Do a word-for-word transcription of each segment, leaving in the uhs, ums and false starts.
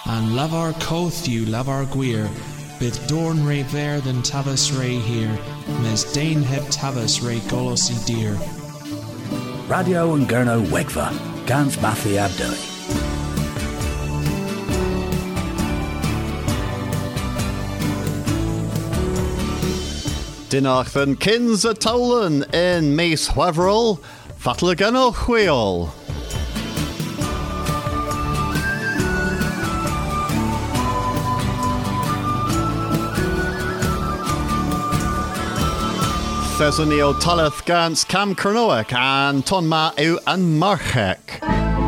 and lavar cothyu lavar gwir, bydd dorn re ver than tavas re here, mes dain heb tavas re golos I dir. Radio and Gurno Wegva, Gans Mathi Abdeli. Dinach van kins a tolen in mees hwaverol, fatal gano chwiol. Thesonio taleth gans Cam Kernoek and Tonma eu and Marchek.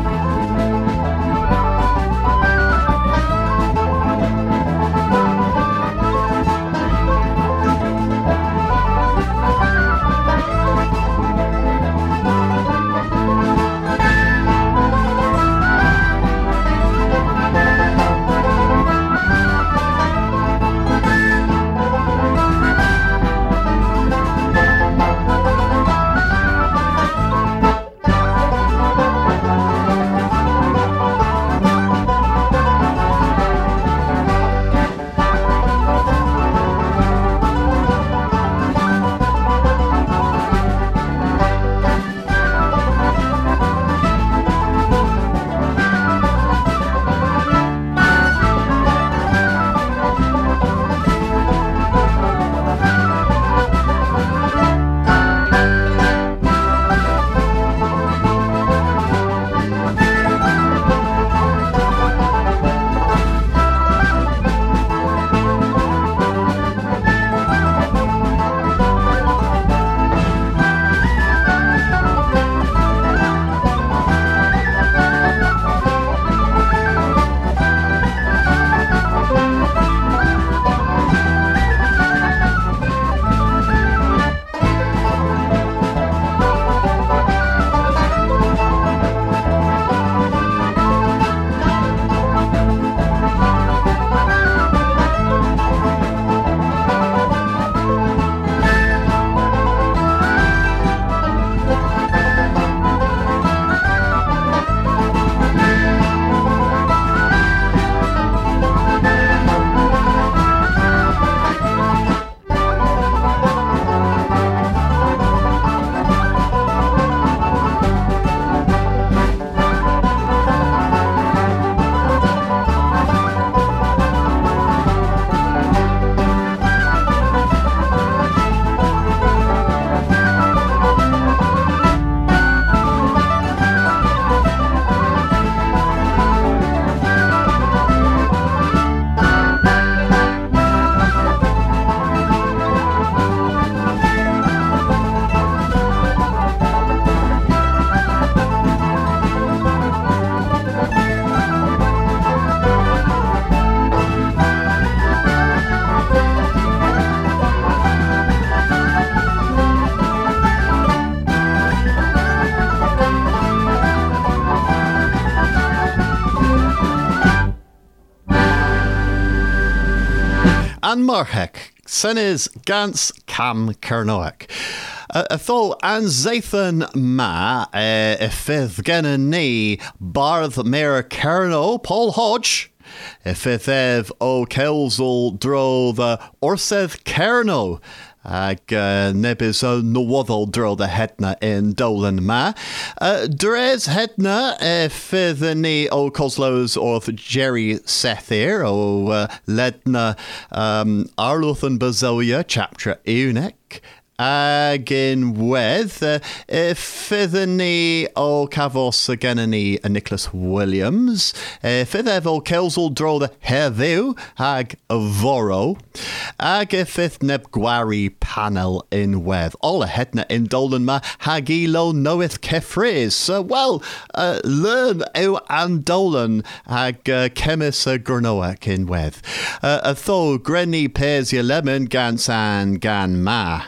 And Marhek, Senes Gans Cam Kernoek. Uh, Athol an Zathan Ma, uh, Ifith Gena Ni, Barth Mayor Kerno, Paul Hodge, Ifith Ev O Kelzel Dro the Orseth Kerno. Ag uh, nebys o nywodol dro the hetna in Dolan ma. Uh, Dres hetna e fydd ni o Coslows orth Jerry Sethir o uh, ledna um, Arluth and Bazolia chapter Eunuch. Ag in wedd uh, e fydd ni o Cafos y genna ni a Nicholas Williams. E fydd ef o Kelsel dro the heddiw ag y foro. Ag e fydd neb gwari panel in wedd. All a hetna in Dolan ma hag ilo knoweth kefris. Uh, well, uh, learn ew an Dolan ag uh, chemis a Gurnoach in wedd. Uh, a tho grenny pairs your lemon gans an gan ma.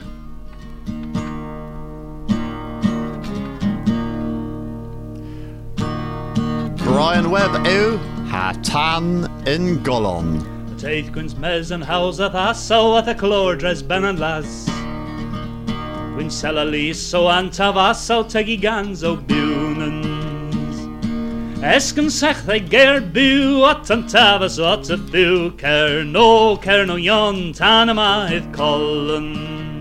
Brian Webb ew hatan in Golon. Taith gwns mes yn hawseth aso at y clordres ben yn las. Gwyn sela lis o antaf aso tegi gans o biwnans. Esken sech they ger bu at an tavas at a bu ker no ker no yon tanama hith collen.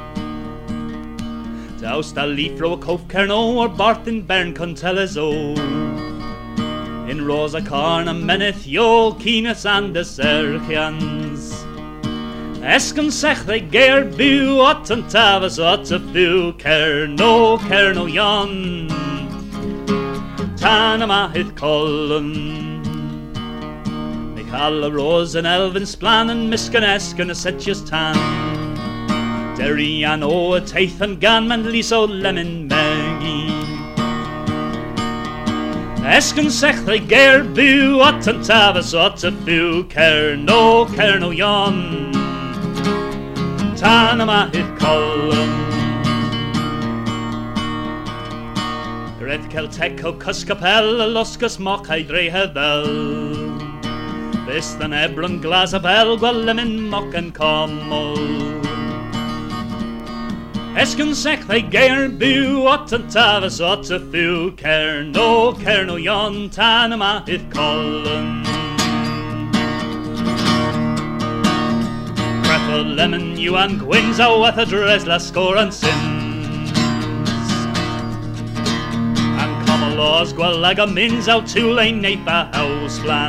Daus da leaf ro a cof ker no or Barthin Bern con tell us o. In Rosa Carna meneth yo keenus and the serchians. Esken sech they ger bu at an tavas at a bu ker no ker no yon Tanama hith collen. Michal a rose and elven splan and miskan esken a setjes tan. Derry an o a teith and gan man liso lemon maggie. Esken sech they ger bu at an tavas at a bu ker no ker no yon Tanama hith collen. Red Celteco Cuscapel Loscus mock hydre hevel. This than Ebron glass of el lemon mock and commel. Esken sech they gair bu ot and tavas ot a few ker no ker no yon tanama hith collen. Crapple lemon you and gwins out with a dress la score and sin. Laws gwal lag a mins out to lane nape a house plan.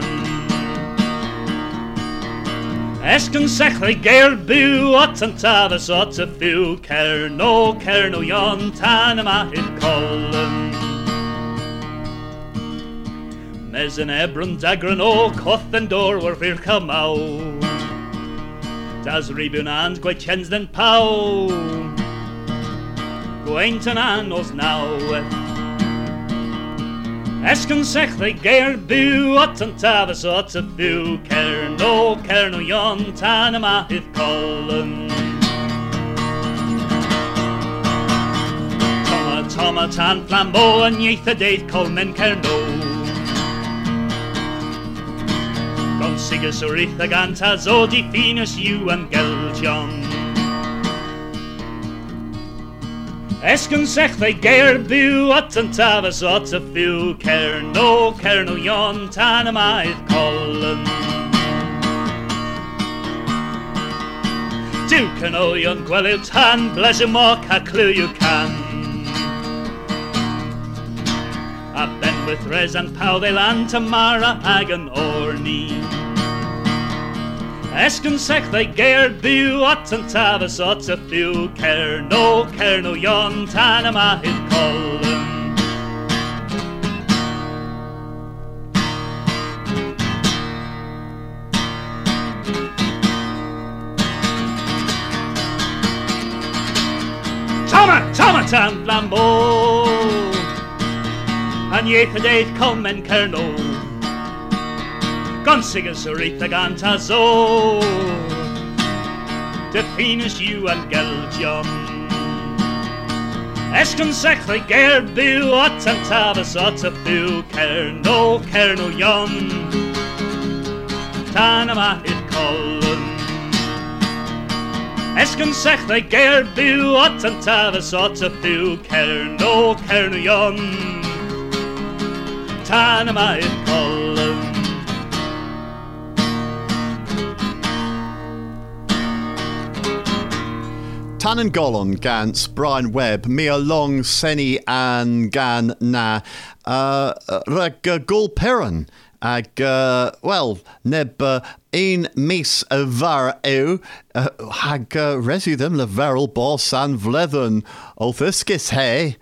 Esken sech they gair bu ot and tavas ot a few ker no ker no yon tanama hith collen. Mes an ebron dagran o coth and door were vir come out. Das ribun and gwe chens den pow. Gwainton an os now. Esken sech they gair bu ot and tavas ot a few ker no ker no yon tanama hith collen. Toma toma tan flambeau and yeath a date colmen ker no. Gon sigus urith a ganta zodi finus you and geljon. Esken sech they gair bu at and tavas ot a few ker no ker no yon tanama hith collen. Duke and o yon gwelu tan bleshe mock a clue you can. A ben with res and pow they land tamara hagan orni. Esken sech they gair bu at and tavas ot a few ker no ker no yon tanama hith collen. Tama tama tan flambeau and yeath a date colmen ker no. Gonsigus urith a ganta zo Definus you and geljon. Esken sech they gair bu ot and tavas ot a few ker no ker no yon tanama hith collen. Esken sech they gair bu ot and tavas ot a few ker no ker no yon tanama hith collen. Tannen Gollon gans Brian Webb me along Senny and gan na uh, reg uh, gul peran ag uh, well neb uh, ein mis a var ew uh, hag uh, resu them le veril boss and vlethen o thysgis hey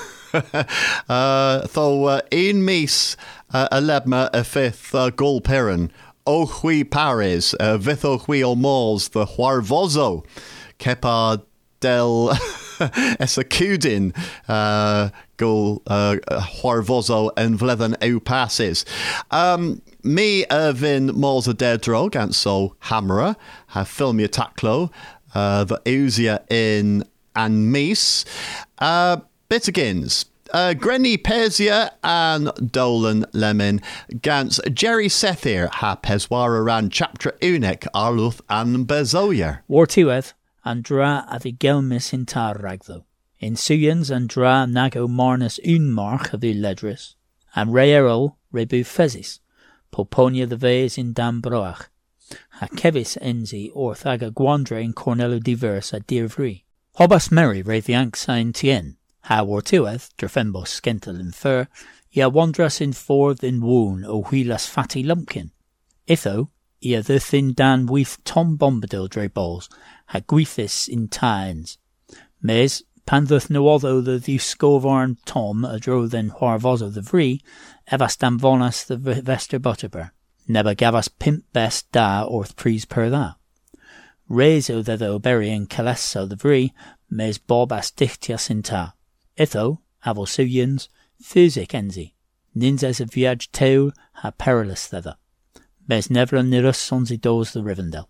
uh, tho uh, ein mis uh, a lebma a fifth uh, gul peran o hui pares uh, vitho hui o mors the huarvozo kepa del esacudin uh, go uh, huarvozo and vlethen ew passes. Um, me Irvin Moles a Dedro gant so Hammerer have film your taclo uh, the Uzia in and Meese uh, Bittergins. Uh, Grenny Pesia and Dolan Lemon Gans Jerry Sethir ha Peswara ran chapter Unek Arluth and Bezoyer. War Tiweth and dra at the Gelmis in Tar Ragtho. In Suyans and dra nago Marnus Unmarch of the Ledris. And Rayerol rebu phesis, poponia the veis in dam broach, ha kevis enzi orth aga guandra in cornello diverse a dirvri. Hobas meri reviank sain tien, ha wartueth, drefembos skentel in fur, ia wandras in forth in woon o wheelas fatty lumpkin. Itho, ia the thin dan weeth Tom Bombadil dre balls, ha gweithis in tines. Mes, pandhuth no otho the the scovarn Tom a dro then harvozo the vri, evas dam vonas the vester butterber. Neba gavas pimp best da orth pries per da. Rezo the tho berry in calesso the vri, mes bob as dichtias in ta. Itho, avosuyans, physic enzi. Ninzes a viage teul ha perilous thither. Mes never nirus sonzi dos the Rivendell.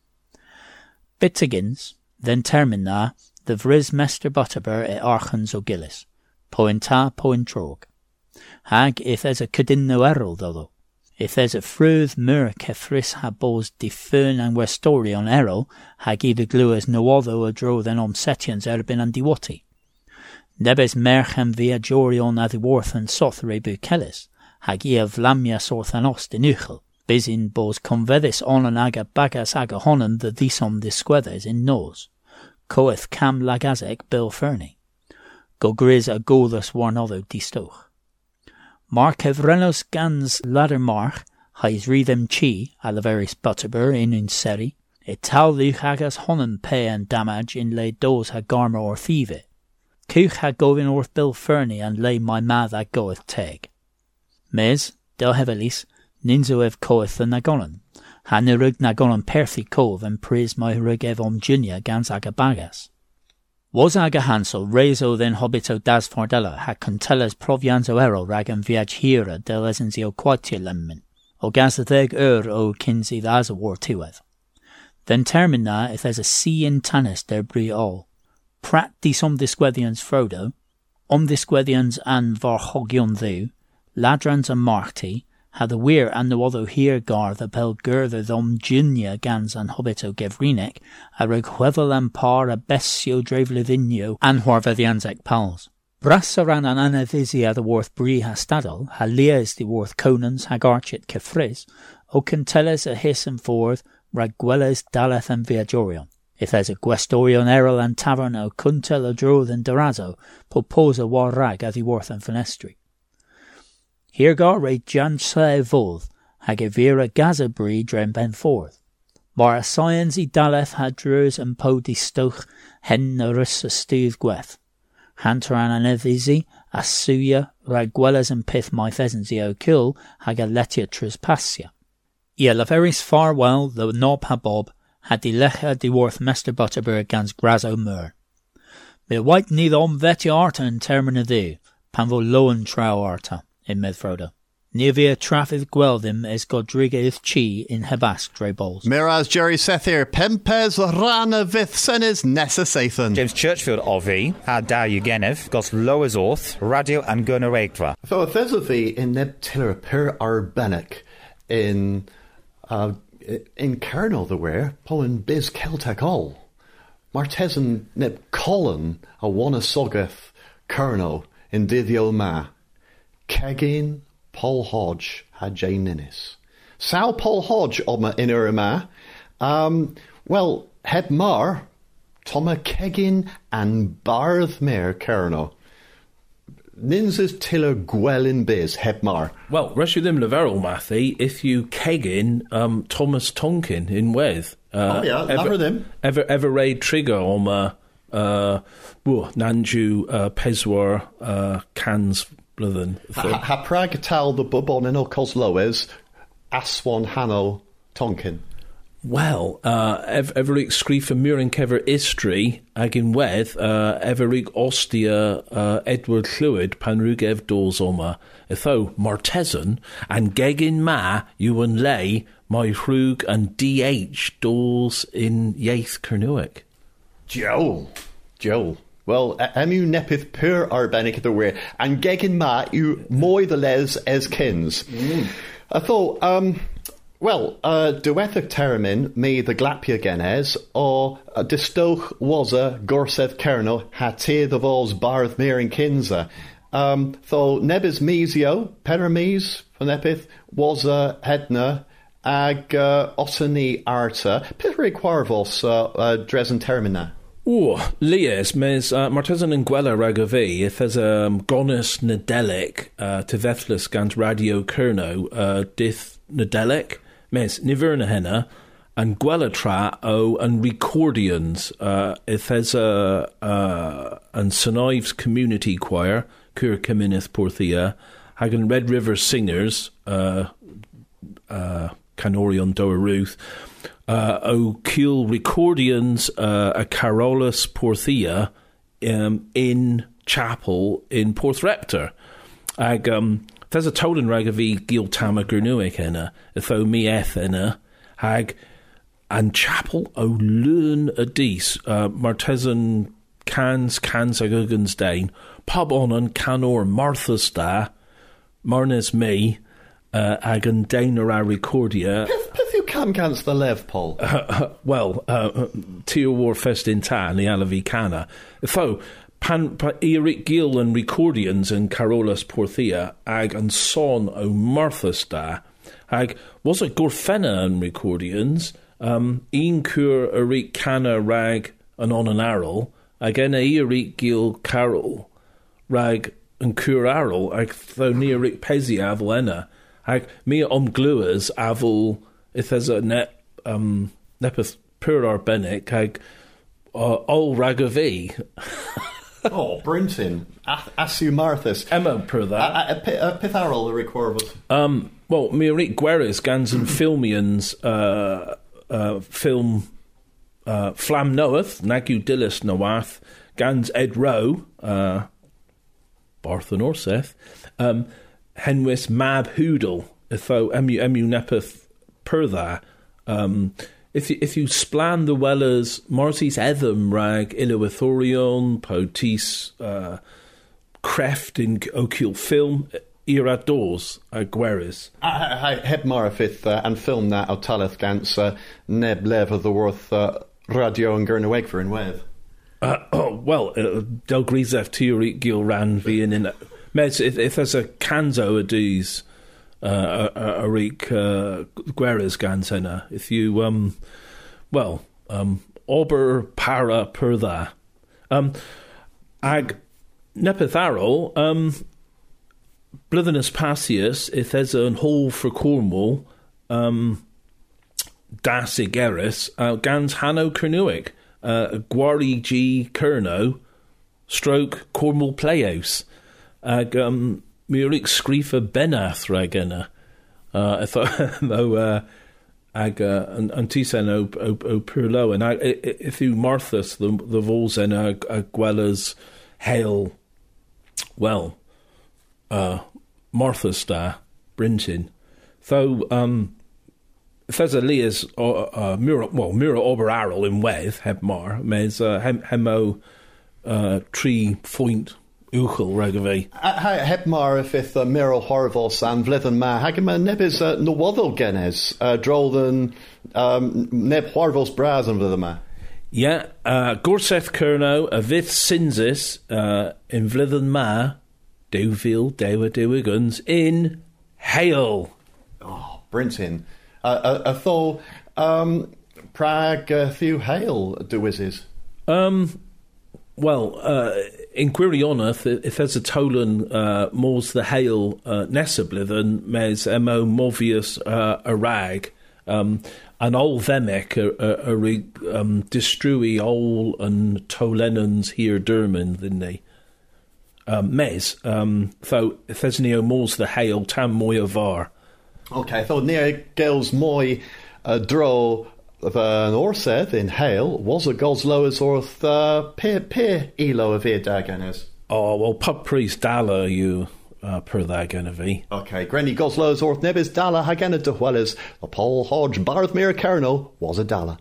Bitigins, then termina, the vris mester butterber e archens o gillis, poin ta poin trog. Hag if there's a cudin no errol though. If there's a fruth mur kefris ha bos de fern and westori on errol, hag either gluas no otho a dro than om setians erbin and diwati. Nebes merchem via jorion adhiworth and soth rebu kellis, hag ia vlamias orth an ost in uchel. Bizin bos convedis on an aga bagas aga honen the thisom disquedes in nos. Coeth cam lagazek bil ferni. Go gris a gothus warnotho distoch. Mark hevrenos gans ladder march, hais rhythm chi, alaveris butterber in in seri, et tal luch agas honen pay and damage in lay dos ha garma or thieve. Cuch ha govin orth bil ferni and lay my math a goeth teg. Mes, del hevelis, ninzo ev coeth the nagonan. Ha nirug nagonan perthi cove and pris my rug ev om junior gans aga bagas. Was aga hansel rezo then hobito das fordella ha contellas provianzo ero ragam viag hira del esenzio quatia lemmin, o gas theg ur o kinsi thas a war tueth. Then termina if there's a sea in tanis der bri all. Prat disom disquethians Frodo, om disquethians and var hogion thu, ladrans and marti, ha the weir and no other here gar the pel gurther thom junior gans and hobito gevrinek, a reg hwevel and par a bestio drevlevinio and horvethianzek pals. Brassaran an anavisia the worth bri ha stadal, ha lias the worth conans hag archit kefris, o canteles a hiss and forth, ragwelles daleth and viajorion. If there's a guestorion errol and tavern o cuntel a droth and dorazo, poposa war rag a the worth and fenestri. Here gar re jan sae voth, hag e vera gaza bri drem ben forth. Mar a science I daleth ha drus and po di stoch hen na rus a stúth gweth. Hantaran an evisi, a suya, ragwellas and pith my pheasantsy o kill, hag a letia trespasia. Ia laveris farwell, the nob ha bob, had di lecha di worth mester butterberg gans grazo mur. Me white need om veti arta in termina du, panvo loan trau arta. In Medfroda. Nivia trafith gweldim es Godriguez chi in Hebask dre bowls. Miraz Jerry Sethir, Pempes Rana Vith Senes Nessa Sathan. James Churchfield of E, had da Eugenev, got Loas Orth, Radio and Gunnar Egva. So if there's a V in Neb Tiller Per Arbenic in uh in Kernel the where, Pollen Biz Celtic all. Martesan Neb Colin a Wana Sogeth Kernel in Didio Ma. Kegin Paul Hodge had Jane Ninnis. Sal Paul Hodge oma in Urma. Um, well, heb mar, Toma Kegin and Barth Mare Kerno. Ninses Tiller Gwelin Biz, heb mar. Well, Reshudim Leverel Mathy, if you Kegin, um, Thomas Tonkin in Weth. Uh, oh, yeah, ever them. Ever, ever raid trigger oma, uh, Nanju, uh, Peswar, uh, Cans. Ha, ha Prague tal the bubon in Ocos Loes, Aswan Hanno Tonkin. Well, uh, ev- Everik Screefer Murin Kever Istri, Agin Weth, uh, Everik Ostia, uh, Edward Clwyd, Panrugev Dolzoma, Etho Martesan, and Gegin Ma, Ewan Lay, My Hrug, and D H Dols in Yaith Kernuic. Joel. Joel. Well, emu nepith pur arbenic the way, and gegin ma you moy the les as kins. Mm. I thought, um, well, uh, duethach termin me the glapia genes, or uh, distoch was a gorseth kerno hate the vols barth mir in kinza. Um, tho nebis mesio, perames, panepith, was a hedna, ag uh, osani arta, pitri quarvos uh, uh, dresen termina. O, Lies, mes uh, Martezan yn gwela rag o fi, if there's a um, gonus nadelic uh, to ddefflus gant radio Cerno, uh, dith nadelic, mes nifer na henna, and gwela tra o and recordians, uh, if there's a uh, and Saint Ives Community Choir, Cur Cymunith Porthia, hag an Red River Singers, uh, uh, Canorion Dower Ruth, Uh, o Kiel Recordians uh, a Carolus Porthia um, in chapel in Porthreptor. Ag, um, there's a tolen rag of e Gil Tama Gernuic enna, itho mi eth enna, hag, and chapel o lun a dis, uh, Martesan cans cans ag ugans dain, pub on an canor Martha's da, Marnes me, uh, ag an dain a recordia. Cam cans the lev, Paul. Uh, uh, well, uh, Tio Warfest in ta, ni alavi cana. Fo, pan, pa, Eric Gill and Recordians and Carolus Porthia, ag and son o Martha's da, ag, was a Gorfenna and Recordians, um, een cur Eric cana rag and on an arrel, ag en Eric Gill Carol, rag and cur arrel, ag tho ni Eric Pezi avel enna, ag mi om gluers avel, if there's a net um nepeth pur arbenic ag uh, all rag of e. Oh, Brinton, Asu Marthas. Emma per that. A pitharol the recorvus. Um well mi Rick Gueris gans and filmians uh uh film uh Flam Noeth, Nagu Dillis Noath, gans Ed Rowe, uh Barth and Orseth, um Henwis Mab Hoodle, if o emu emu nepeth per that, um, if you, if you splan the wellers, Marty's Edham rag Illuathorion, Potis, uh, Creft in O'Kiel film, Era doors, Agueris. I heb marafith uh, and film that o taleth gans uh, neb lev of the worth uh, radio and gurna wegfer in wedd. Uh, oh, well, uh, Del Grisef Teori Gil ran being in Meds, if, if there's a Canzo of these. Uh, a, a reek uh, Gueres Gansena. If you um, well, um, ober para per tha, um, ag nepetharo um, blithenus passius. If there's an hole for Cornwall, um, das igeris uh, gans Hanno Cernuic, uh, Gwari G Cerno, stroke Cornwall Playhouse, ag um. Murik Screefer Benath Ragena. Uh, I thought, though, uh, ag, uh, and Tisen o, o, o Purlo, and I, if you Marthas, the, the Volzen, ag, ag Gwellas, Hail, well, uh, Marthas da, Brinton. Though, um, if there's a Leas, uh, Mura, well, Mura Ober Arrel in Weth, Hebmar, mes, uh, hem, Hemo, uh, tree, foint, Uchel ragave. Heb mar if uh, Merrill Horvos and Vlithen ma hagema nebis uh, nowadol genes uh, drolden um, neb Horvos braz and Vlithen ma. Yeah, uh, Gorseth Cerno a vith sinsis uh, in Vlithen ma Dewfield Dewa Dewigans in Hale. Oh, Brinton. Uh, a, a tho um, Prague uh, few Hale dewises. Um, well, uh, in Quirioneth, if there's a Tolan uh, mors the Hale uh, Nesablithen, mes emo movius uh, a rag, um, an ol themic a, a, a um, distrui ol and Tolenans here derman than they. Um, mes, um, though if there's neo mors the Hale tam moy var. Okay, so near girls moy uh, draw. An orseth in Hale was a goslow as orth uh, pe pe elo of ear daganes. Oh well, pub priest dala you uh, per daganavi. Okay, Granny goslow as orth nebis dala hagana de hueles. The Paul Hodge Barthmere Cerno was a dala.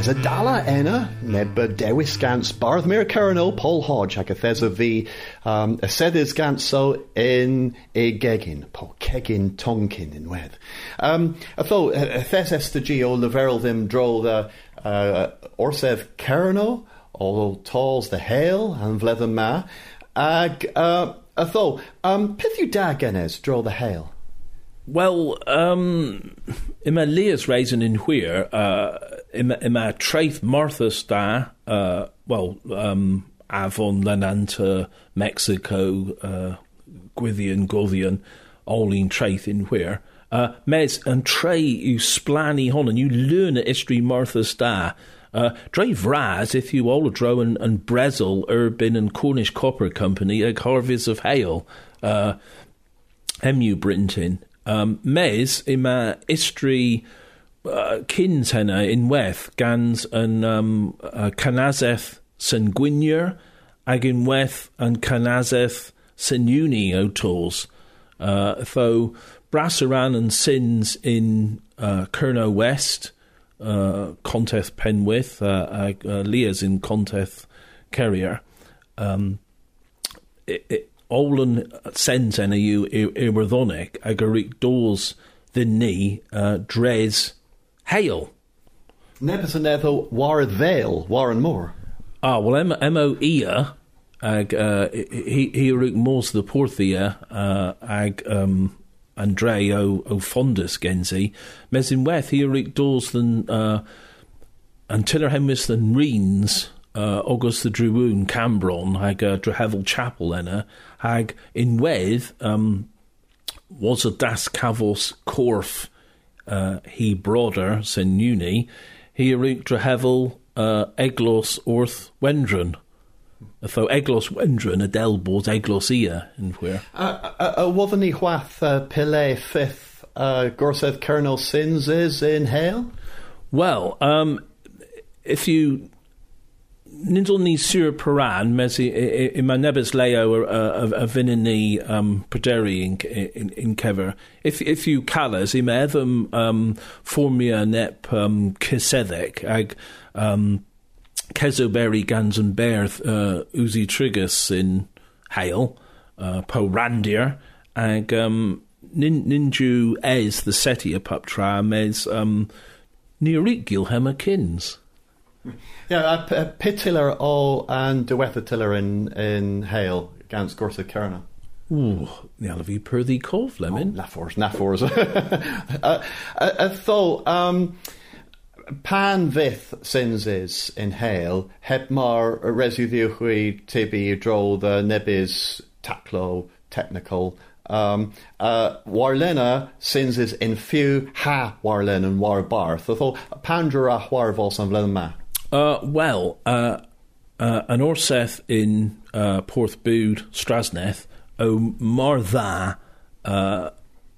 There's a dala enna, neb dewis gans Barthmere Colonel Paul Hodge, ag a there's a the um, a sedis ganso in a gegin, po kegin tonkin in wed. Um, although a thes estagi o leverel them draw the uh, Orsev Colonel, all talls the hail and vlether ma, ag uh, although um, pith you da genes draw the hail. Well, um, in my Leah's raising in where, uh, in my, in my traith Martha's da, uh, well, um, Avon, Lenanta, Mexico, uh, Gwithian, Gothian, all in traith in where, uh, mes and tray you splanny hon and you learn at history Martha's da, uh, drive raz if you all draw and, and Brezel, Urban and Cornish Copper Company, ag Harveys of Hale, uh, Emu Brinton. Um, mes in my history uh, kins henna in weth gans and um, uh, Canazeth sanguinier ag in weth and Canazeth sanuni o tools. Uh, though Brassaran and sins in uh, Kerno West, uh, Conteth Penwith, uh, ag uh, Leah's in Conteth Carrier. Um, it, it Olin sends en you Iwerthonic agaric doors the knee uh, dres hail. Nebus and Netho Warred Vale, Warren Moore. Ah, well, M M O Ia ag uh, he he ruk mors the Porthia uh, ag um Andre o o Fondus Genzi mesin weth he ruk doors than uh until hemis than Reens. Uh, August the Druun Cambron hag uh, Drehevel Chapel enna hag in wedd um, was a das Cavos Corf uh, he broader sen uni he eruk Drehevel uh, Eglos Orth Wendron though Eglos Wendron a delbos Eglos ia in where uh, uh, uh, wasn't he whath uh, Pile fifth uh, Gorsev Colonel Sins is in Hale? Well, um, if you Nindle ni sur Paran, mesi in my nebes leo a vinini um prederi in in in kever. If if you colours im edhem um formia nep um kisedek ag um kezoberry gans and berth uh uzi trigus in hail uh po randir ag um nin ninju es the setia puptra mes um neorik gilhema kins. Yeah, a, a pitiller all and dewethatiller in in Hale against Gorsa Kerna. Ooh, now have you per the cove, Lemon? Oh, Nafors, Nafors. uh, uh, though, um, Pan Vith sins is in Hale, Hebmar residuhui tibi draw the nebis taclo technical. Um, uh, Warlena sins is in few ha Warlen and War Barth. Though Pandra Warvos and Vlenma. Uh, well, uh, uh, an Orseth in uh, Porthbood, Strasneth, o Martha, uh,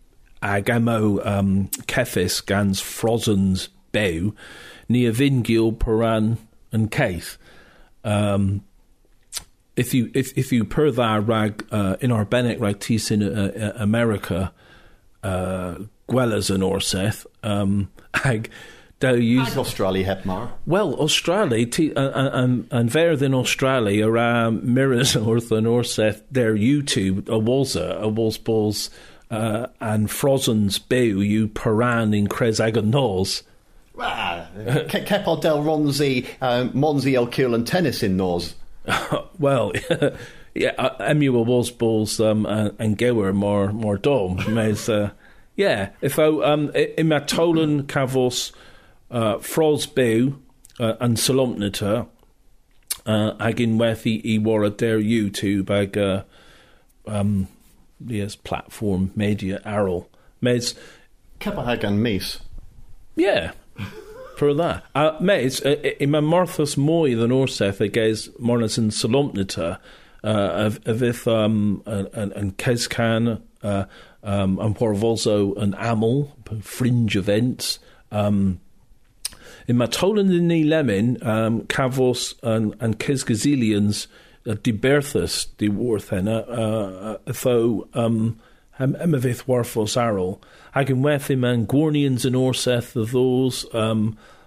agamo um, Cephis gans Frozens Bew, near Vingil, Paran, and Caith. Um, if you if if you per that rag uh, in our Bennett rag tis in uh, uh, America, uh, Gwellas and Orseth, um, ag. Use Australia Hepmar. Well, Australia t- uh, and and ver than Australia around mirrors north and Orseth their YouTube a was a a was balls uh, and Frozen's Bew you Paran in Cresagon Nose. Ah, Kepod del Ronzi, um, Monzi O'Kiel and Tennis in Nose. Well, yeah, uh, Emu was balls um and, and Gower more more dom. Mas, uh, yeah, if I um in my Tolan Cavos. Uh, Fros Bew uh, and Solomnita uh, ag in wethi I war a der YouTube ag uh, um, yes, platform media arrow mes Kepahag and Mees. Yeah, for that. Uh, mes uh, in my Marthas Moy than Orseth against Mornis and Solomnita uh, of of if um and and Kescan uh, um and Porvolzo and Amel fringe events um. In Matolan in the Lemon, um, Cavos and, and Kisgazilians, uh, de Berthus, de Worthena, uh, though, um, Emavith Warfos Arrow, I can with him and Gornians and Orseth of those, um,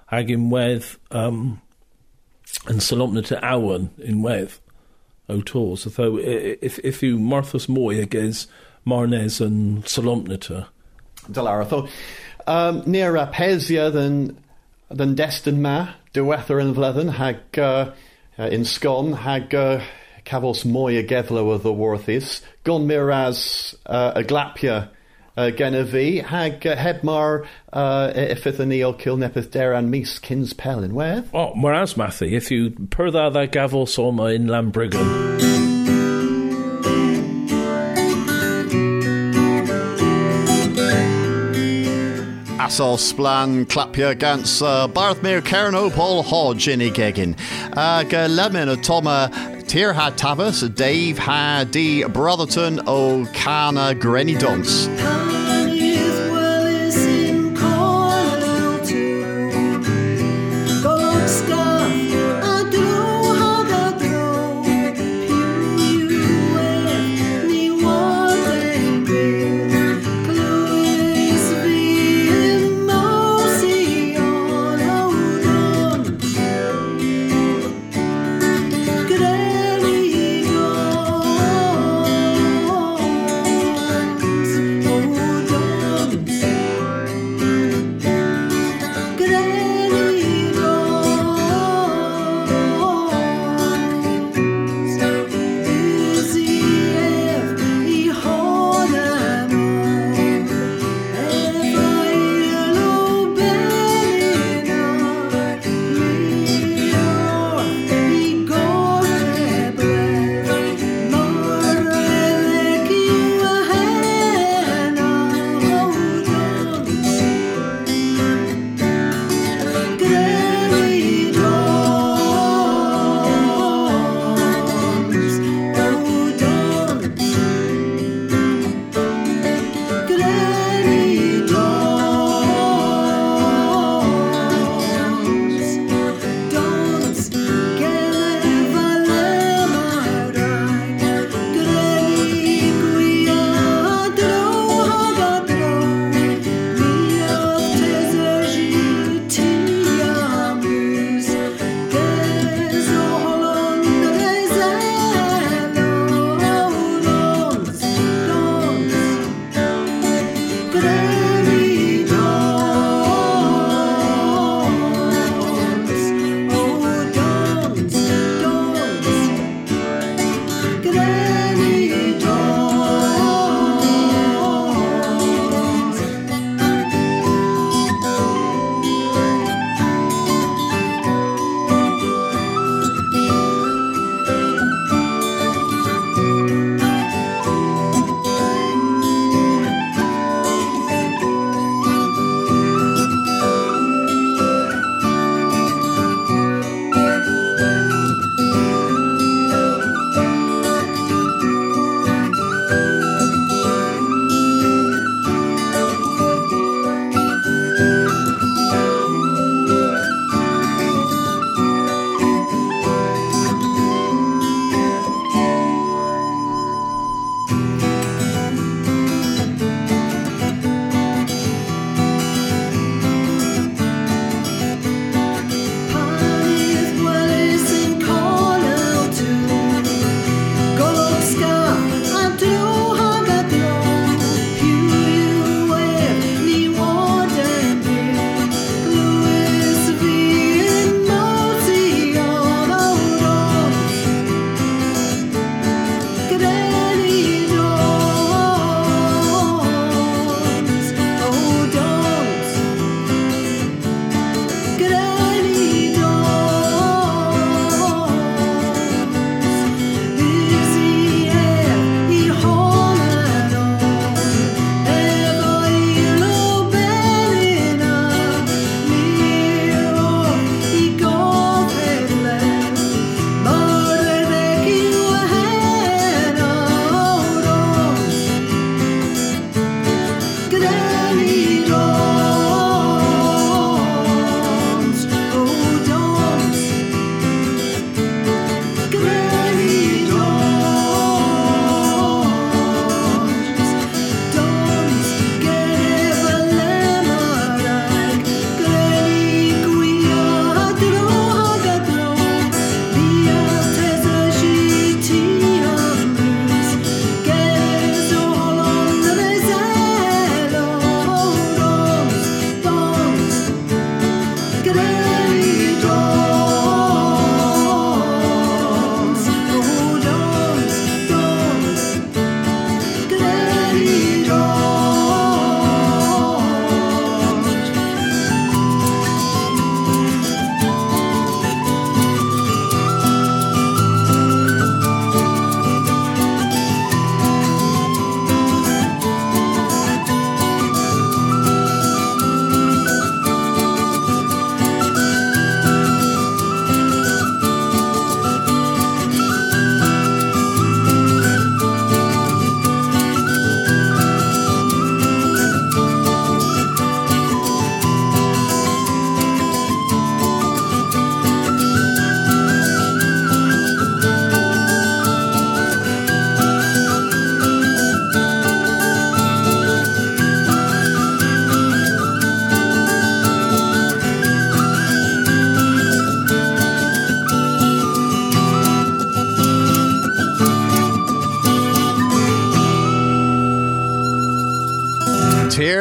hag in wedd um, and salomna to awan in wedd o tor. So though if if you Marthas Moy against Marnes and salomna to. Delara, tho um, near a Pesia than than Destin Ma, Dewether and Vlethen, hag uh, uh, in Scon, hag uh, Cavos Moy a Gethlo of the Worthies, Gon Miraz uh, a Glapia uh, Genevieve, hag uh, Hebmar uh, Ifithaneo Kilnepith Deran Mis Kins Pell in where? Oh, Moraz Mathy, if you per that that Gavos Oma in Lambrigan. Asol Splan Clapia Gans uh, Barthmere Kerno Paul Hodge in Igegin. Ag uh, Lemon a Toma Tier had Tavis, Dave had D Brotherton O Cana Grenny Dunce.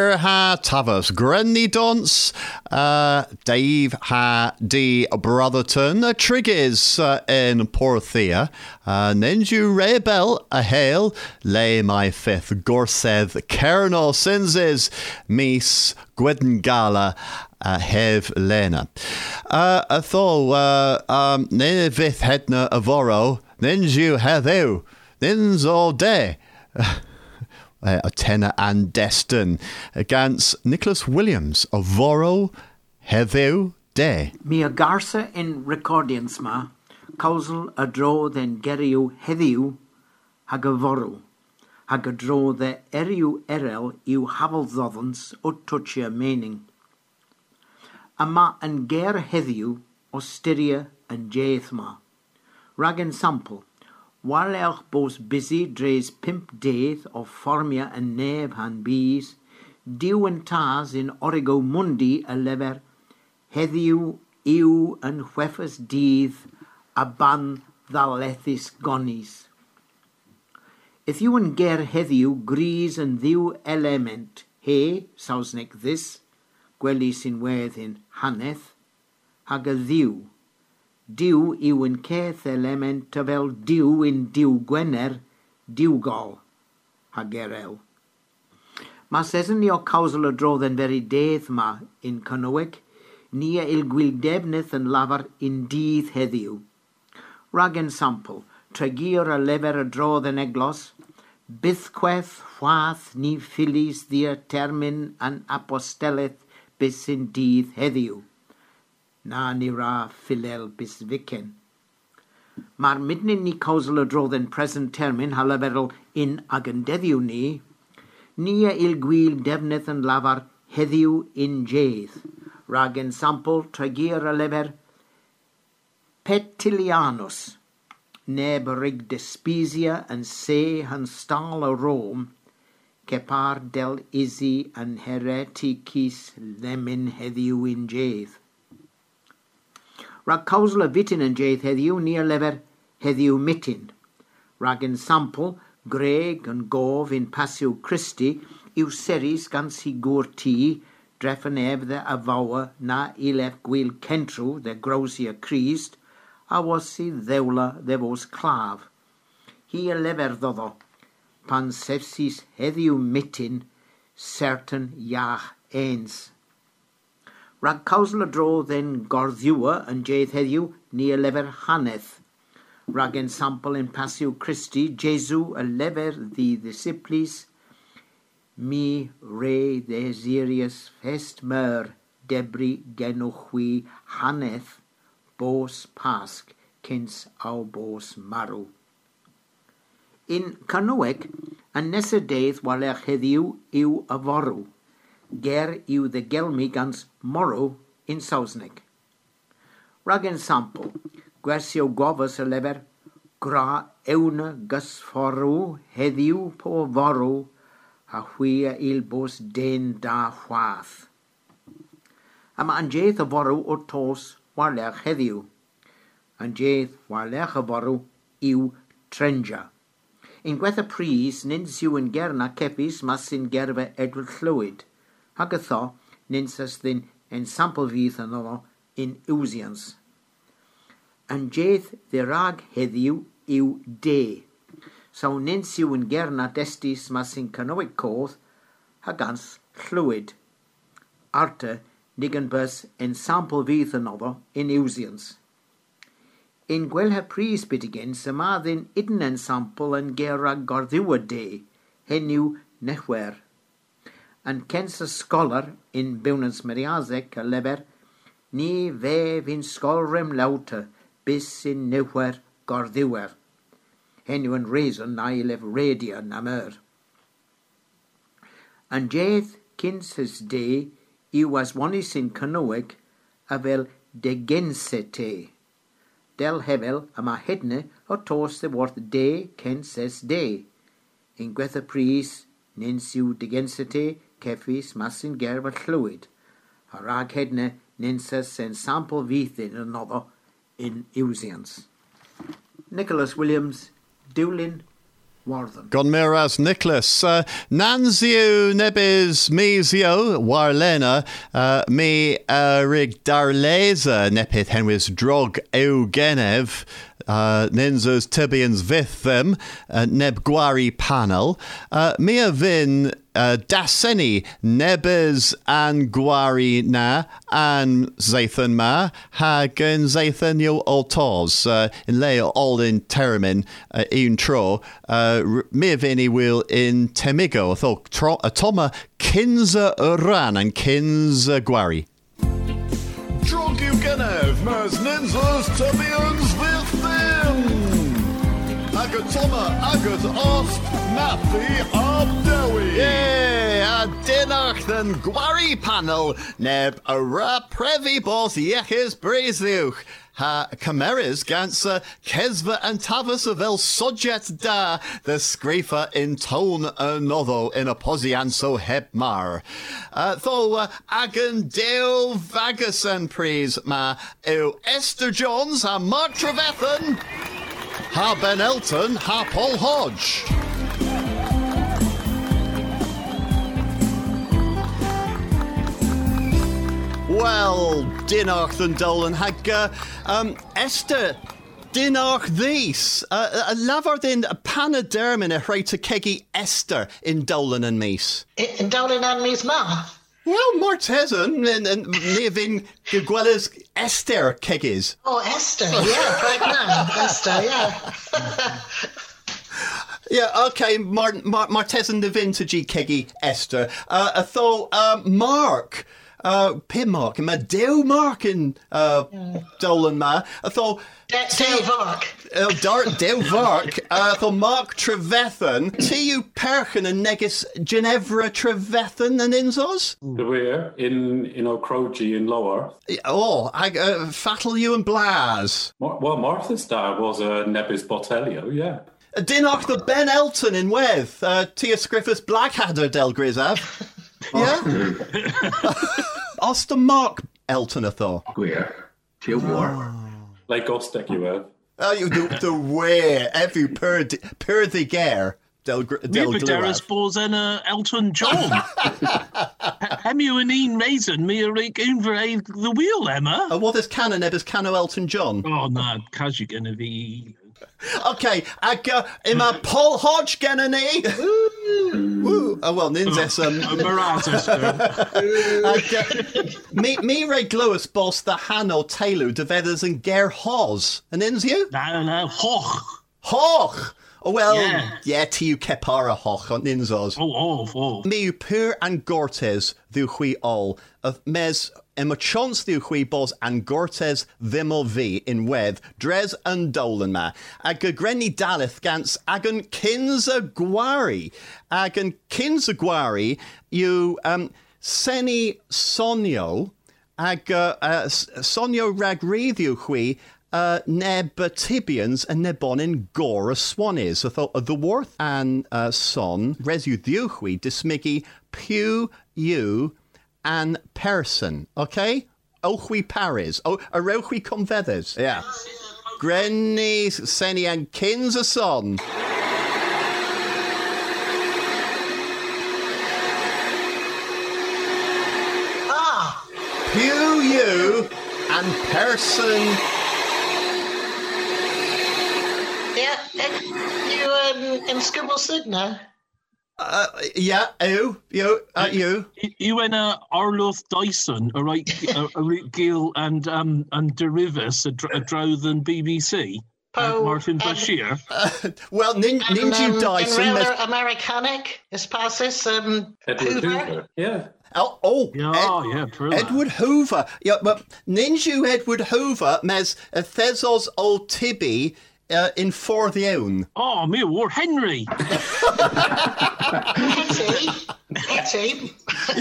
Ger ha tavas Grenny Dons, uh, Dave ha D Brotherton, uh, Triggies uh, in Porthia, uh, Ninju Rebel a hail, lay my fifth Gorseth Kernel Sinses, Mies Gwydengala, uh, Hev Lena. Uh, Atho, uh, um, Nevith Hedna Avoro, Ninju Hedeu, Nins all day. Uh, Atena and Destin against Nicholas Williams of Voro Heddiw Day. Mi a garsa in recordians ma, causal a dro den geriw heddiw hag a vorw, hag a dro the eriw erel yw havelddodans o twtsia meaning. A ma an ger heddiw o styria an jaith ma. Rag sample. Warlech bos busy dres pimp daith of formia and neb han bees, diw and tars in origo mundi a lever, heddiw, ew and wheffers dydd, a ban ddalethis gonis. If you and ger heddiw gris and ddiw element, he, sausnick this, gwelis in wedd in haneth, hag a ddiw, diw yw yn ceth element a fel diw in diw gwener, diwgol, hag erel. Ma sesyn ni o causal y drodd yn very dedd ma in Cynweg, ni a il gwildebnydd yn lafar in dydd heddiw. Rag yn sample, tregir a lefer y drodd yn eglos, bythqueth, chwath, ni philis ddia termyn an apostelydd bys in dydd heddiw. Na ni ra philel bis vicen. Mar midnin ni causal y drodd yn present termyn halaferol in ag yn deddiw ni, ni a il gwil defnydd yn lafar heddiw in jeidd, rag yn sample tregir a lefer Petilianus, neb rig despisia yn se han stal a Rome, kepar del isi yn hereticis lemin heddiw in jeidd. Rag causal a vitin yn jeidd heddiw ni a lefer heddiw mitin. Rag yn sample, Greg yn gof in Pasiw Christi yw seris gan si gwr ti, dref yn efdde a fawa na ilef gwil centrw de grosia Christ, a was si ddewla ddefos claf. Hi a lefer ddoddo, pan sefsis heddiw mitin, certain iach ens. Rag causal a dro then gorddiwa yn jeidd heddiw ni a lefer haneth. Rag yn sample in Pasiw Christi, Jesu a lefer the disciples, mi re desirius fest mer debri genwchwi haneth bos pasg cyns aw bos marw. In Cynweg, a nesedeidd walech heddiw yw a forw. Ger yw the gelmi gans morrow in Sausnig. Rag yn sample, gwersio gofus a lefer, gra ewna gysforw heddiw po forw, a hwya il bos den da chwath. Ama an jeidd a forw o tos warlech heddiw. An jeidd warlech a forw yw trenja. In gwetha pris, nins yw yn gerna cepis mas yn gerfa Edward Llwyd. Hag y tho, ninsas ddyn en sample fydd yn ollo in Usians. An jeidd ddirag heddiw yw de. So nins yw yn gerna destis mas yn Cynweg codd, hagans Llwyd. Arta, nig yn bys en sample fydd yn ollo in Usians. In gwelha pris bitigins, yma ddyn idyn en sample yn gera gorddiwa de, hen yw nechwer. And kens a scholar in Bunas Mariazek a lever, ni ve vin skolrem lauta, bis in newher gorddiwer. Henu yn reason na I lef radia na mer. And jeth kins his day, I was onis in Cynweg, a fel degensete. Del hevel a ma hedne o tos the worth de kens es de. In gwetha pris, nins yw degensete, ceffis mas yn gerfa Llwyd, a rag hedne ninsas en sample fydd yn another in Usians. Nicholas Williams, Dewlin, Warden. Gonmiras Nicholas. Uh, Nanziu nebis misio warlena uh, me uh, rig darleza nepith henwis drog eugenev. Uh, Ninzos Tibians vith them, uh, neb guari panel. Uh, Mia vin uh, daseni nebes an guari na an zathan ma hagen zathan yo altos. Uh, in leo all in termin uh, in tro. Uh, Mia vini will in temigo. Tho tro atoma kinza uran and kinza guari. Drog Eugenev, mes Ninzos Tibians vith Agatoma, Agat Ost, Matthew Abdewi. Yay, a dinach den gwari panel, neb a ra previ bos yechis brezuch. Ha cameras gans uh, Kesva and Tavus of el subject da, the scraper in tone another in a posianso hebmar. Uh, though uh, agan deo vagasan praise ma, eu Esther Jones, ha Mark Trevethan, ha Ben Elton, ha Paul Hodge. Well, Dinarch and Dolan hag uh, um, Esther Dinarch these. Uh, uh, Lavar din a panadermin a rhaid to kegi Esther in Dolan and Mees. In Dolan and Mees ma? Well, Mortesan and and Nevin Gugwellas Esther kegis. Oh, Esther, yeah, pregnant. Esther, yeah. Yeah, okay, Mart Mart Martesan the vintage kegi Esther. Uh, I thought uh, Mark. Uh, Pim Mark and my Dale Mark in uh, mm. Dolan ma. I thought Dale Vark. Oh, Dart Dale Vark. I thought Mark Trevethan. T U Perchen and Negus Ginevra Trevethan and Inzos. The where in in O'Crogie in Lower. Oh, I uh, Fatal you and Blaz. Mar- well, Martha's dad was a uh, Nebis Botelio, yeah. Uh, Dinach the Ben Elton in Weth. Uh, Tia Scriffus Blackadder Del Grizav. Yeah? Oster Mark Elton a thought. Where? To war. Like Gostek you have. Oh, you do the where every per per the gare Del Del Mibaderas balls in uh, Elton John. Hemu and Ian Mason, me a rig unver the wheel, Emma. Oh, what is canon Ebbers Cano Elton John? Oh no, cause you're gonna be. Okay, I go in my Paul Hodge Gennany. Woo! Oh well, Ninzes um. Me me Ray Lewis boss the Hanno Taylor de Vedders and Ger Hos and Nins you? No no Hoch Hoch. Oh well, yeah, yeah to you Kepara Hoch on Ninzos. Oh oh oh. Me you pur and Gortes the hui all of mes. Emma chance the hui bos and Gortes vimel v in wed dres and dolan ma ag grenny dalith gans agan kinza guari agan kinza guari you um seni sonio ag uh, uh, sonio ragreithu hui uh neb tibians and nebonin gora swanis I thought the worth and uh son resu hui dismiggy pew you and person, okay? Ochwi Paris. Oh, Arauchwi Convedes. Yeah. Grenny, Seni, and Kinsason. Ah! Pew you and person. Yeah, you um, in Skibble Signa. Uh, yeah, you, you, uh, you. You went uh, Arloth Dyson, a right, a, a Gill and um and Derivis, a, dr- a Droth and B B C. Po, Martin Bashir. Uh, well, nin- Ninja um, Dyson. In Reller Americanic, is passes um Edward Hoover. Hoover. Yeah. Oh, oh, Yeah, Ed- oh, yeah, true. Edward Hoover. Yeah, but Ninja Edward Hoover mes uh, Thezos old Tibby. Uh, in for the own. Oh, me war Henry. Hetty. Hetty.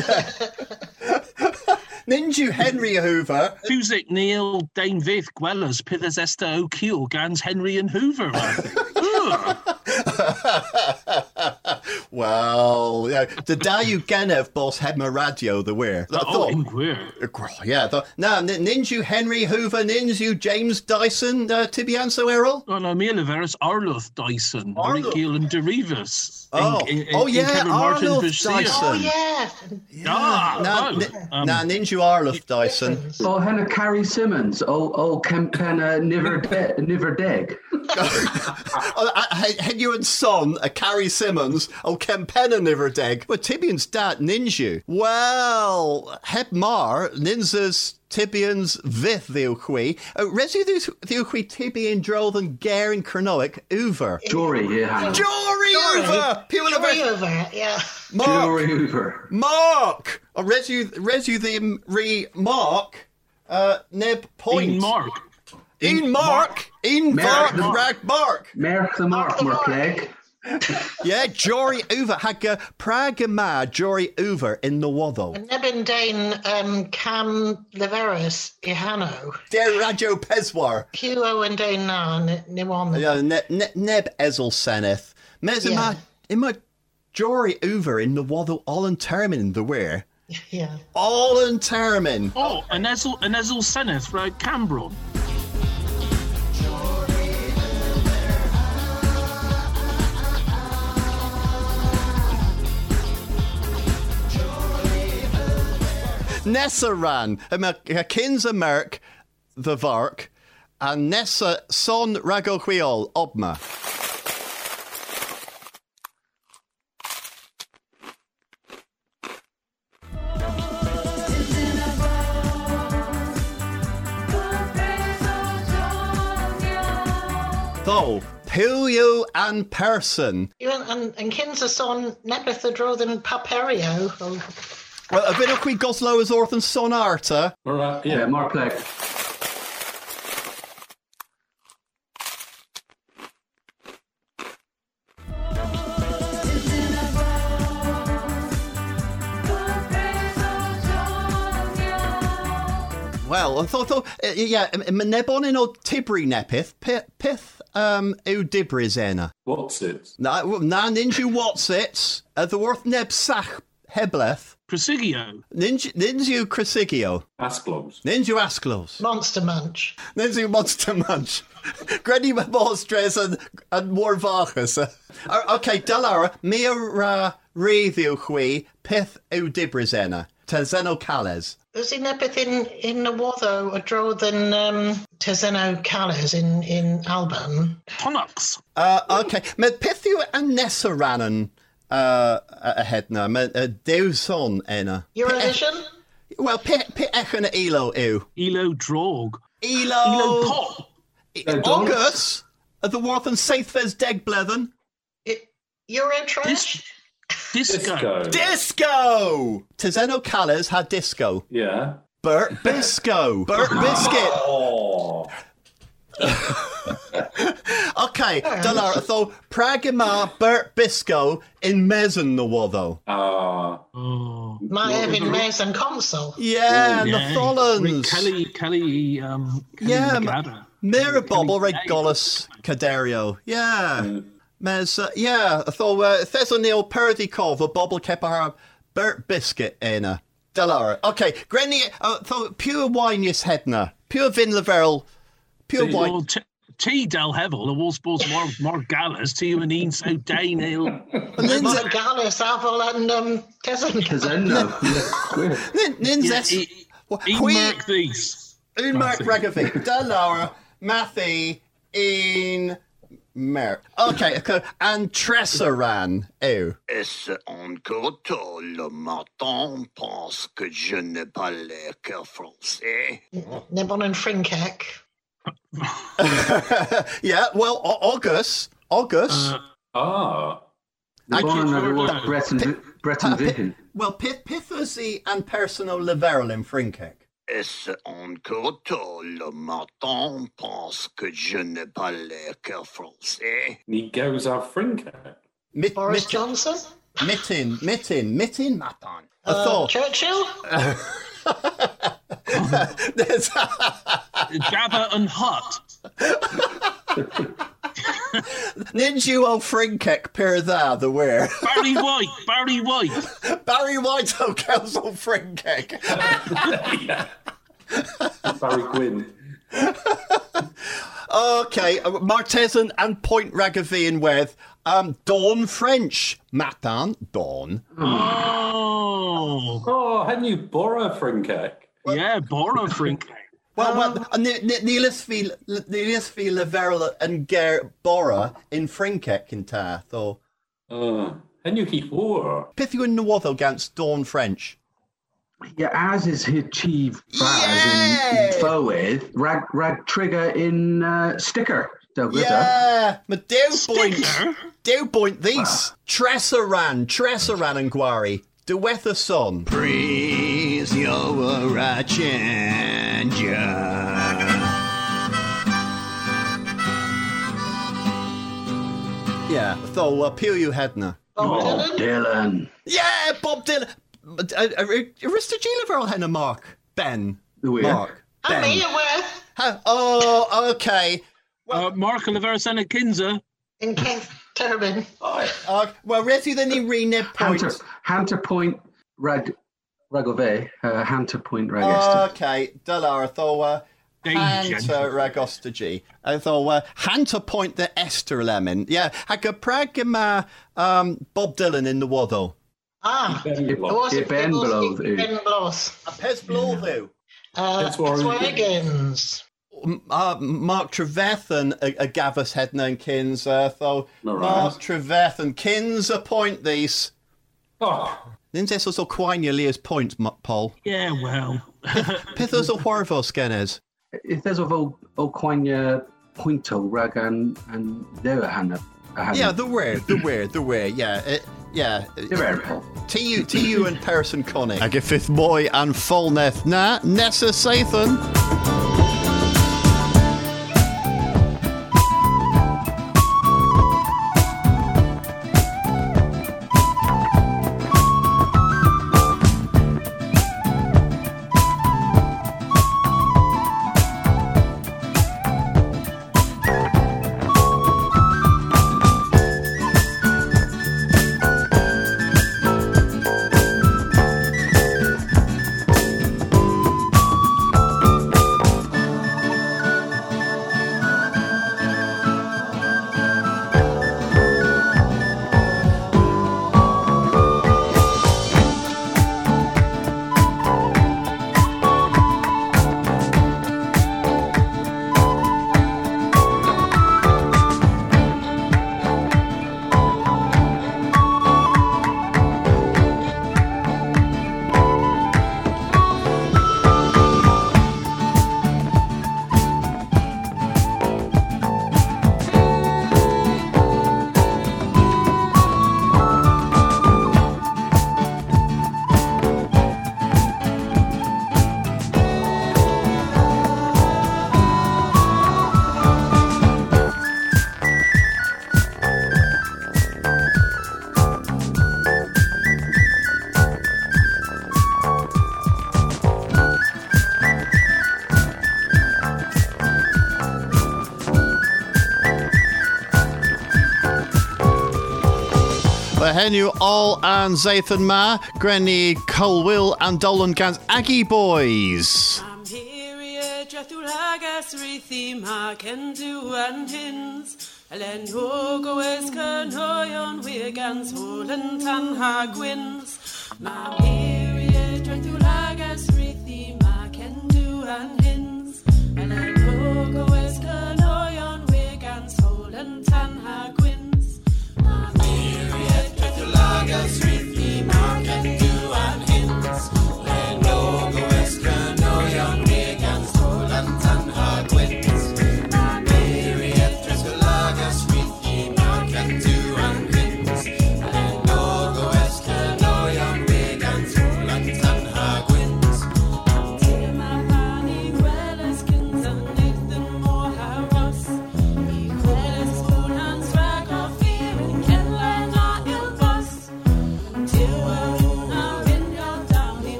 Ninja Henry Hoover. Fusic Neil Dane Vith Gwellas Pithas Esther O'Keel Gans Henry and Hoover. Well, yeah, the da you genev boss heb my radio the weir. Oh, in where? Yeah, the, now ninju Henry Hoover, ninju James Dyson, uh, Tibianso Errol. Oh no, me Oliveris Arluth Dyson, Arluth and Derivas. Oh, in, in, oh in yeah, Arluth Dyson. Oh, yeah. Yeah. Ah, now, wow. ni- Um, now ninju Arluth Dyson. Oh, Hannah Carrie Simmons. Oh, oh, Kempena Niver De- Niver Deg. Oh, I- I- had you and son, a Carrie Simmons, oh, Kempena Niver Deg. Well, Tibian's dad, ninju. Well, heb mar, ninjas. Tibians vith the Uqui. Uh, Resu the Uqui Tibian droll and Gare and Cronoic Uver. Jory, yeah. Jory Uver! People Jory Uver, yeah. Mark! Jory Uver. Mark! Oh, Resu, Resu the re Mark. Uh, Neb Point. In Mark. In Mark! In Mark! Mark. Rag Mark! Merk the Mark, Mark Leg. Yeah, Jory Uver. Haga Praga Ma Jory Uver in the Waddo. Nebin Dane um, Cam Leveris Ihano. Der Radio Peswar. Puo and Dane Na Niwan. Yeah, ne, ne, Neb Ezel Seneth. Mes Yeah. ima Jory Uver in the Waddo all in termin in the weir. Yeah. All in termin. Oh, an Ezel, an Ezel Seneth, right? Cambron. Nessa ran. A Kinza Merk, the Vark, and Nessa Son Ragoquiol Obma. Though, Puyo and Person. You and, and, and Kinsa son Nebeth the Drothan Paperio. Oh. Well, a bit of Queen Goslow as Orth and Son Arta. Right, Yeah, yeah. Mark Leg. Well, I thought, thought uh, yeah, Nebon in o Tibri Nepith, Pith, pith um, u Dibri Zena. What's it? Na, na ninju what's it? Uh, the worth Neb Sach Hebleth. Prasigio. Ninju, ninju Crasigio. Asclos. Ninju Asclos. Monster Munch. Ninju Monster Munch. Granny Mabostres and, and more Vachas. Uh, okay, Dalara, Mia Ra Review Hui, Pith u Dibri Zena. Tezeno Cales. Was he Nebeth in, in the Watho a Drothan um, Tezeno Calles in, in Alban? Tonux. Uh, okay, med Pithu and Nessa Rannan uh, ahead now. Med uh, Dewson enna. Eurovision? Well, Pit Pit Echan Elo ew. Elo Drog. Elo. Elo Pop. August. At the Worth and Saithfez Degblethen. Euro Trash? Disco. Disco! Tezeno Calles had disco. Yeah. Burt Bisco. Burt Biscuit. Oh. Okay, Dalara, so Pragma Burt Bisco in Mezen the Waddo. Ah. Oh. My Evan Mays and Console. Yeah, and the Yeah. Tholans. Rick Kelly, Kelly, um, Kelly Yeah, Magada. Mira Bobble, Red Kelly Gollus, Caderio. Yeah. Mes, uh, yeah, so uh, Thesonil Perdikov, a Bobble Kepar, Burt Biscuit, Ena. Dalara. Okay, Grenny, uh, so pure wine yes hedna. Pure Vin Laverl. Pure wine. Well, t- T. Del Hevel, the Wolfsports Mar Mar Gallas, T. U and Ian So Danehill. Mark Gallus, Aval and um, Tezeno. Tezeno. Ninzes. Ian Mark these. Un Mark Regovic. Dalara. Matthew. In. Mer. Okay, okay. And Tressaran. Ew. Est-ce encore tôt le matin parce que je ne parle que français? Nebon and Frinkek. Yeah, well, Au- August. August. Uh, Ah. Breton Vihin. Well, Pith Pithusi and Personal Leverel in Frinkek. Est-ce encore tôt le matin parce que je ne parle que français? He goes out Frinker. Mit, Boris mit, Johnson. Mittin, Mittin, Mittin, Matan. I Uh, thought. Churchill. There's Jabba and Hutt. Ninju o Frinkek per dda, the where. Barry White, Barry White. Barry White o Council Frinkek. Barry Gwynn. Okay, uh, Martesan and Point Ragavian with um, Dawn French. Matan, Dawn. Oh. Oh, hadn't you borrow Frinkek? Yeah, borrow Frinkek. Well, well, nílas fi leverla and ger bora in Frinkek in ta, though. Uh, hadn't you keep war? Pith you in Nawotho against Dawn French. Yeah, as is his chief baz in Fowith, rag rag trigger in uh, sticker. Yeah, ma dew point, dew point these. Tressaran, Tressaran and Gwari. Dywetha son. Praise your Yeah, though uh, Pew you Hedna. Bob oh, Dylan. Dylan. Yeah, Bob Dylan. Arista Gila Henna Mark. Ben. Mark. I'm Ben. here with. Oh, okay. Well, uh, Mark Oliversena Kinza. In Kent Turbin. Oh, uh, well, Resi then he reneb point. Hunter, Hunter Point Rag Ragove. Uh, Hunter Point Rag. Oh, okay. Dalar Thoa. Hunter Ragosta G. I thought uh, Hunter Point the Esther Lemon. Yeah, I could pragma um Bob Dylan in the Waddo. Ah, it was a Ben Blow. Ben Blows. A Pez Blow. Uh, Swagons. Uh, Mark Treveth and uh, uh, Gavus Hedna and Kins. Uh, so Mark Treveth and Kins appoint these. Oh. Then this also quine your Leah's point, Paul. Yeah, well. Pithos or Warvos Genes. If there's of old Quanya Pointo Rag and and there Hannah. Yeah, the where, the where, the where, yeah. It, yeah. To you, to you and Person Connick. Ag fifth boy and Fulneth na Nessa Sathan. Henu all and Zathan Ma, Grenny, Colwill and Dolan Gans Aggie Boys. I'm here, yeah, Drethulagas, Rithim, I can do and hins. Elen Hogo is Kernoyon, Wiggans, Holland, and Hagwins. I'm here, yeah, Drethulagas, Rithim, I can do and hins. Elen Hogo is Kernoyon, Wiggans, Holland, and Hagwins. I'm here, yeah. Lagas Rithi Marken du an hins Len Logo Esken Oyan Regans Holland and Hagwins Miriet Tresko Lagas Rithi Marken du an hins Len Logo Esken Oyan Regans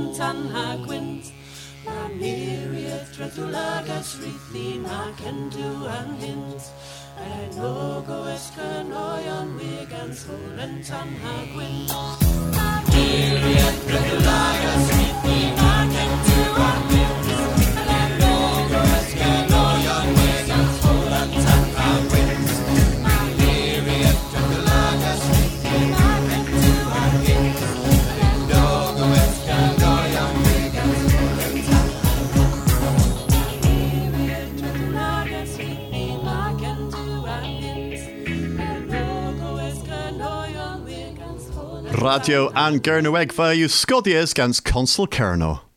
holen tan ha gwint. Ma miriad drethul agus rithi ma kendu an hint. I no go escan oion wigans holen tan ha gwint. Ma miriad drethul agus rithi ma kendu an hint. I no go escan oion wigans holen tan ha gwint. Ma miriad drethul agus rithi ma kendu an hint. I no go escan oion wigans holen tan ha gwint. Miriad drethul agus rithi ma kendu an hint. I no go escan oion wigans holen tan ha gwint. Radio and Gernowegva, you Scodias gans Consul Kerno.